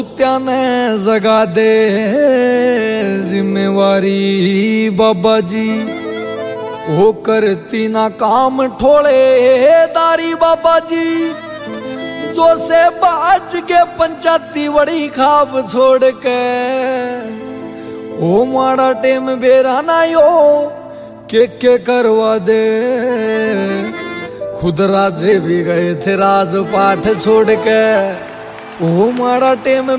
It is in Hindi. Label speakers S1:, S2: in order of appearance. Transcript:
S1: त्याने जगा दे जिम्मेवारी बाबा जी, हो करती ना काम ठोले दारी बाबा जी। जो से बाज के पंचायती बड़ी खाब छोड़ के, ओ माड़ा टेम बेरा ना यो के करवा दे। खुद राजे भी गए थे राजपाट छोड़ के, ओ माड़ा टेम